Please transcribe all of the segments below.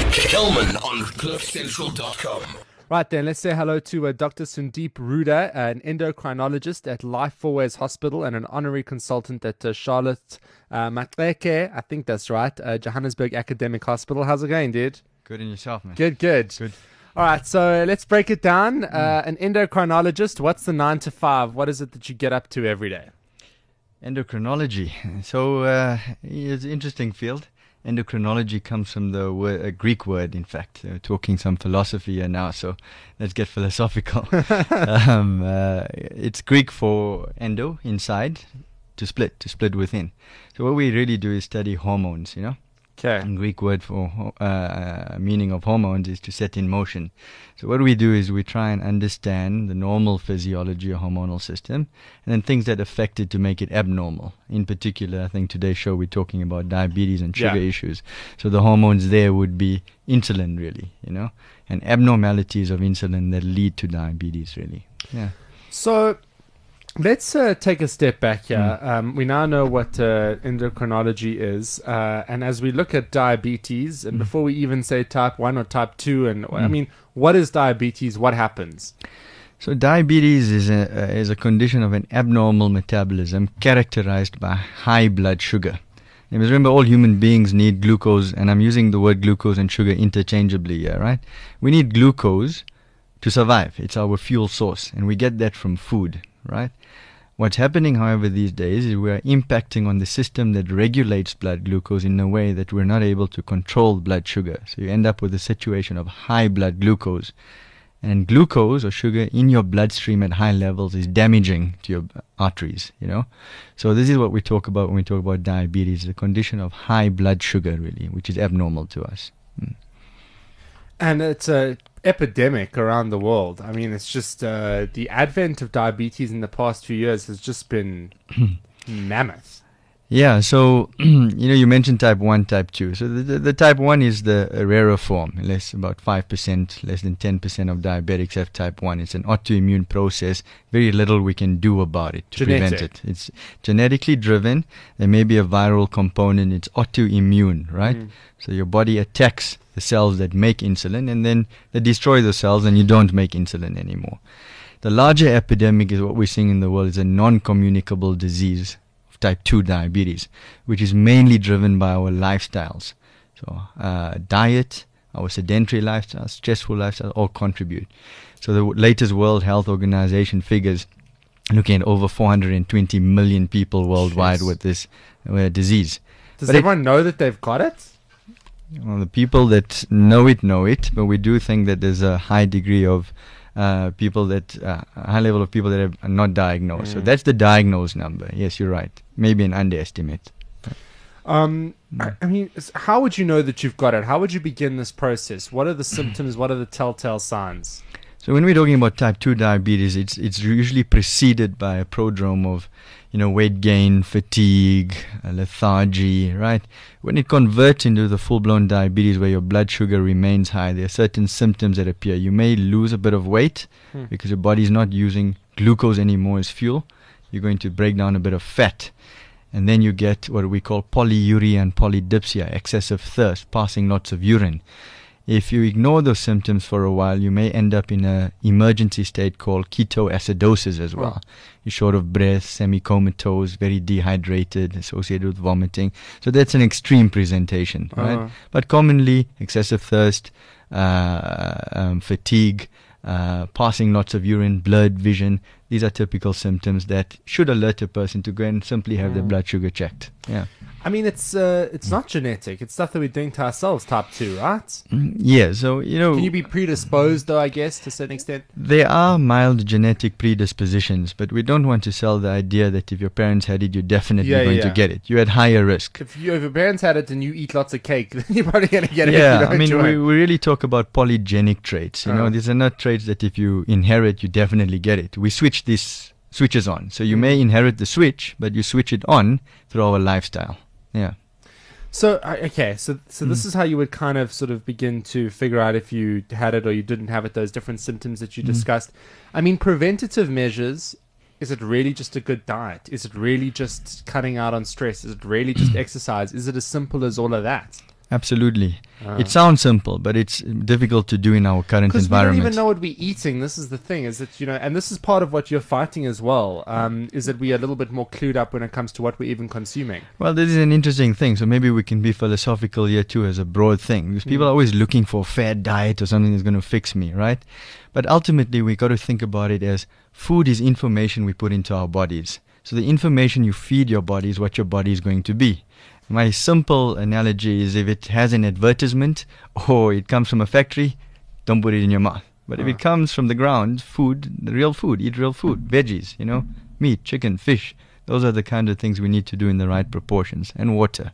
Kelman on CliffCentral.com. Right then, let's say hello to Dr. Sundeep Ruda, an endocrinologist at Life Fourways Hospital and an honorary consultant at Charlotte Maxeke, I think that's right, Johannesburg Academic Hospital. How's it going, dude? Good in yourself, man. Good. Good. All right, so let's break it down. An endocrinologist, what's the 9 to 5? What is it that you get up to every day? Endocrinology. So it's an interesting field. Endocrinology comes from the a Greek word, in fact. We're talking some philosophy here now, so let's get philosophical. It's Greek for endo, inside, to split within. So what we really do is study hormones, Okay. And Greek word for meaning of hormones is to set in motion. So what we do is we try and understand the normal physiology or hormonal system, and then things that affect it to make it abnormal. In particular, I think today's show we're talking about diabetes and sugar issues. So the hormones there would be insulin, really, and abnormalities of insulin that lead to diabetes, really. Yeah. So let's take a step back here. We now know what endocrinology is. And as we look at diabetes, and before we even say type 1 or type 2, and I mean, what is diabetes? What happens? So diabetes is a condition of an abnormal metabolism characterized by high blood sugar. And remember, all human beings need glucose, and I'm using the word glucose and sugar interchangeably here, right? We need glucose to survive. It's our fuel source, and we get that from food, right? What's happening, however, these days is we are impacting on the system that regulates blood glucose in a way that we're not able to control blood sugar. So you end up with a situation of high blood glucose. And glucose or sugar in your bloodstream at high levels is damaging to your arteries, So this is what we talk about when we talk about diabetes, the condition of high blood sugar, really, which is abnormal to us. And it's a epidemic around the world. I mean, it's just the advent of diabetes in the past few years has just been mammoth. Yeah, so you mentioned type 1, type 2. So the type 1 is the rarer form. About 5%, less than 10% of diabetics have type 1. It's an autoimmune process. Very little we can do about it to prevent it. It's genetically driven. There may be a viral component. It's autoimmune, right? So your body attacks the cells that make insulin, and then they destroy the cells, and you don't make insulin anymore. The larger epidemic is what we're seeing in the world is a non-communicable disease, type 2 diabetes, which is mainly driven by our lifestyles. So diet, our sedentary lifestyles, stressful lifestyles all contribute. So the latest World Health Organization figures looking at over 420 million people worldwide with this disease. Does everyone know that they've got it? Well, the people that know it, but we do think that there's a high degree of people that a high level of people that are not diagnosed. So that's the diagnosed number. Yes, you're right. Maybe an underestimate. I mean, how would you know that you've got it? How would you begin this process? What are the symptoms? What are the telltale signs? So when we're talking about type 2 diabetes, it's usually preceded by a prodrome of weight gain, fatigue, lethargy, right? When it converts into the full-blown diabetes where your blood sugar remains high, there are certain symptoms that appear. You may lose a bit of weight because your body's not using glucose anymore as fuel. You're going to break down a bit of fat. And then you get what we call polyuria and polydipsia, excessive thirst, passing lots of urine. If you ignore those symptoms for a while, you may end up in an emergency state called ketoacidosis as well. You're short of breath, semi-comatose, very dehydrated, associated with vomiting. So that's an extreme presentation, right? But commonly, excessive thirst, fatigue, passing lots of urine, blurred vision. These are typical symptoms that should alert a person to go and simply have their blood sugar checked. Yeah. I mean, it's not genetic. It's stuff that we're doing to ourselves, type 2, right? Yeah, so, Can you be predisposed, though, I guess, to a certain extent? There are mild genetic predispositions, but we don't want to sell the idea that if your parents had it, you're definitely going to get it. You're at higher risk. If your parents had it and you eat lots of cake, then you're probably going to get it. Yeah, I mean, we really talk about polygenic traits. These are not traits that if you inherit, you definitely get it. We switch these switches on. So you may inherit the switch, but you switch it on through our lifestyle. Yeah. So, this is how you would kind of sort of begin to figure out if you had it or you didn't have it, those different symptoms that you discussed. I mean, preventative measures, is it really just a good diet? Is it really just cutting out on stress? Is it really just exercise? Is it as simple as all of that? Absolutely. It sounds simple, but it's difficult to do in our current Because we don't environment. even know what we're eating. This is the thing, is that, and this is part of what you're fighting as well, is that we are a little bit more clued up when it comes to what we're even consuming. Well, this is an interesting thing. So maybe we can be philosophical here too as a broad thing. Because people are always looking for a fair diet or something that's going to fix me, right? But ultimately, we got to think about it as food is information we put into our bodies. So the information you feed your body is what your body is going to be. My simple analogy is if it has an advertisement or it comes from a factory, don't put it in your mouth. But if it comes from the ground, food, the real food, eat real food, veggies, meat, chicken, fish. Those are the kind of things we need to do in the right proportions. And water.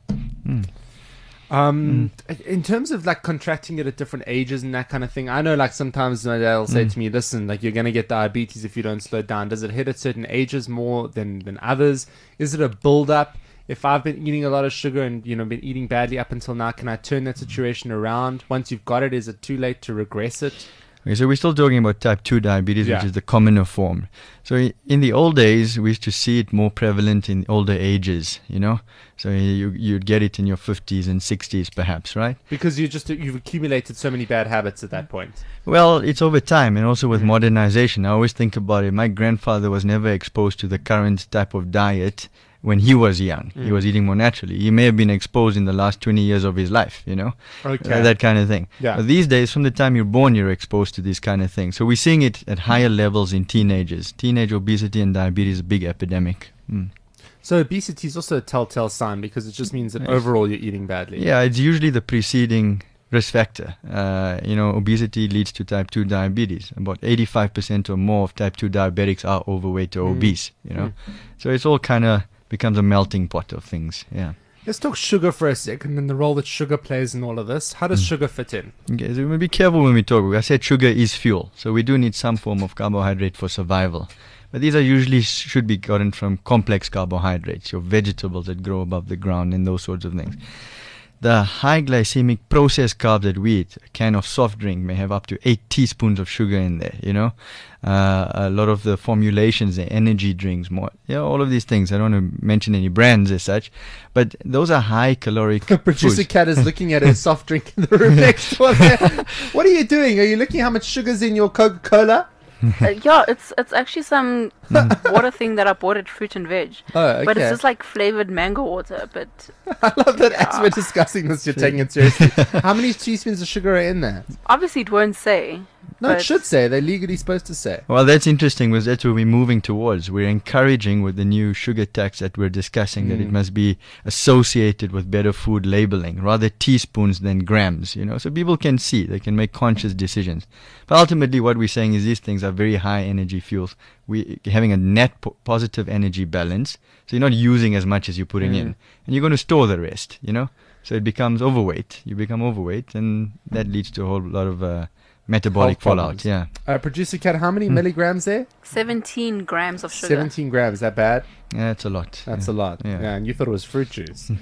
In terms of like contracting it at different ages and that kind of thing, I know like sometimes they'll say to me, listen, like you're going to get diabetes if you don't slow down. Does it hit at certain ages more than others? Is it a build up? If I've been eating a lot of sugar and been eating badly up until now, can I turn that situation around? Once you've got it, is it too late to regress it? Okay, so we're still talking about type 2 diabetes, which is the commoner form. So in the old days, we used to see it more prevalent in older ages, So you'd get it in your 50s and 60s perhaps, right? Because you've accumulated so many bad habits at that point. Well, it's over time and also with modernization. I always think about it. My grandfather was never exposed to the current type of diet when he was young. He was eating more naturally. He may have been exposed in the last 20 years of his life, Okay. that kind of thing. Yeah. But these days, from the time you're born, you're exposed to these kind of things. So we're seeing it at higher levels in teenagers. Teenage obesity and diabetes is a big epidemic. So obesity is also a telltale sign because it just means that overall you're eating badly. Yeah, it's usually the preceding risk factor. Obesity leads to type 2 diabetes. About 85% or more of type 2 diabetics are overweight or obese, So it's all kind of becomes a melting pot of things, yeah. Let's talk sugar for a second and the role that sugar plays in all of this. How does sugar fit in? Okay, so we be careful when we talk. I said sugar is fuel, so we do need some form of carbohydrate for survival. But these are usually should be gotten from complex carbohydrates, your vegetables that grow above the ground and those sorts of things. The high glycemic processed carbs that we eat, a can of soft drink may have up to 8 teaspoons of sugar in there, A lot of the formulations, the energy drinks, all of these things. I don't want to mention any brands as such, but those are high caloric Producer foods. Cat is looking at his soft drink in the room next door there. What are you doing? Are you looking how much sugar's in your Coca-Cola? Yeah, it's actually some water thing that I bought at Fruit and Veg. Oh, okay. But it's just like flavored mango water. But I love that as we're discussing this, you're taking it seriously. How many teaspoons of sugar are in there? obviously, it won't say. No, it But- should say. They're legally supposed to say. Well, that's interesting because that's where we're moving towards. We're encouraging with the new sugar tax that we're discussing that it must be associated with better food labeling, rather teaspoons than grams, so people can see, they can make conscious decisions. But ultimately what we're saying is these things are very high energy fuels. We're having a net positive energy balance, so you're not using as much as you're putting in. And you're going to store the rest, So it becomes overweight. You become overweight and that leads to a whole lot of metabolic Health fallout, problems. yeah. Producer Cat, how many milligrams there? 17 grams of sugar. 17 grams. Is that bad? Yeah, that's a lot. That's yeah. a lot. Yeah. And you thought it was fruit juice.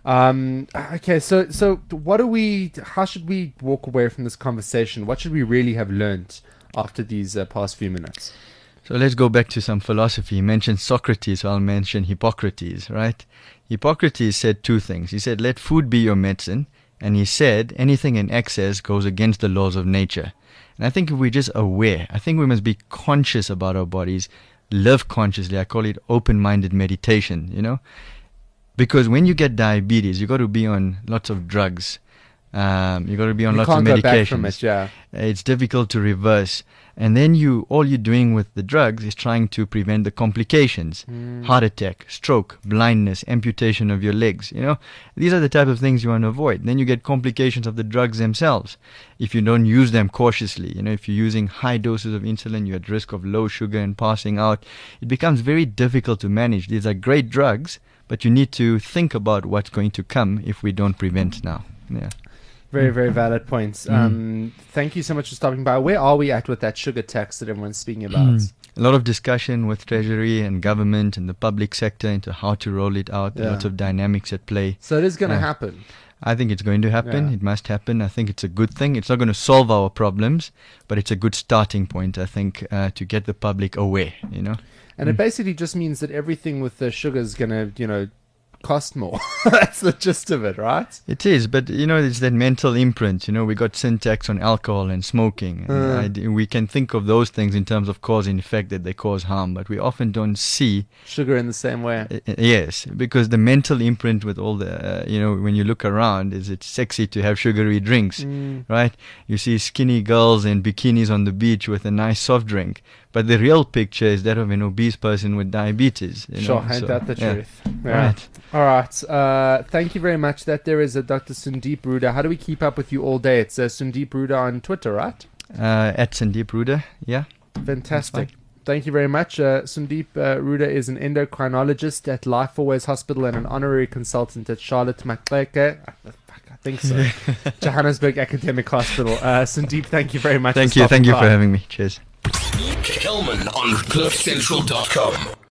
Okay, so how should we walk away from this conversation? What should we really have learnt after these past few minutes? So let's go back to some philosophy. You mentioned Socrates, so I'll mention Hippocrates, right? Hippocrates said two things. He said, let food be your medicine. And he said, anything in excess goes against the laws of nature. And I think if we're just aware, I think we must be conscious about our bodies, live consciously. I call it open-minded meditation, Because when you get diabetes, you got to be on lots of drugs. You got to be on lots of can't medications. go back from it, yeah. It's difficult to reverse. And then all you're doing with the drugs is trying to prevent the complications. Heart attack, stroke, blindness, amputation of your legs. These are the type of things you want to avoid. Then you get complications of the drugs themselves. If you don't use them cautiously, if you're using high doses of insulin, you're at risk of low sugar and passing out. It becomes very difficult to manage. These are great drugs, but you need to think about what's going to come if we don't prevent now. Yeah. Very, very valid points. Thank you so much for stopping by. Where are we at with that sugar tax that everyone's speaking about? A lot of discussion with Treasury and government and the public sector into how to roll it out. Yeah. Lots of dynamics at play. So it is going to Yeah. happen. I think it's going to happen. Yeah. It must happen. I think it's a good thing. It's not going to solve our problems, but it's a good starting point, I think, to get the public aware, And it basically just means that everything with the sugar is going to, cost more. That's the gist of it, right? It is, but it's that mental imprint. We got syntax on alcohol and smoking. And we can think of those things in terms of cause and effect, that they cause harm, but we often don't see Sugar in the same way. Yes, because the mental imprint with all the, when you look around, is it's sexy to have sugary drinks, right? You see skinny girls in bikinis on the beach with a nice soft drink, but the real picture is that of an obese person with diabetes. Sure, ain't that the truth? Yeah. Right. All right. Thank you very much. That there is a Dr. Sundeep Ruda. How do we keep up with you all day? It's Sundeep Ruda on Twitter, right? At Sundeep Ruda, yeah. Fantastic. Thank you very much. Sundeep Ruda is an endocrinologist at Life Always Hospital and an honorary consultant at Charlotte Maxeke. I think so. Johannesburg Academic Hospital. Sundeep, thank you very much. Thank you for having me. Cheers. Kelman on CliffCentral.com.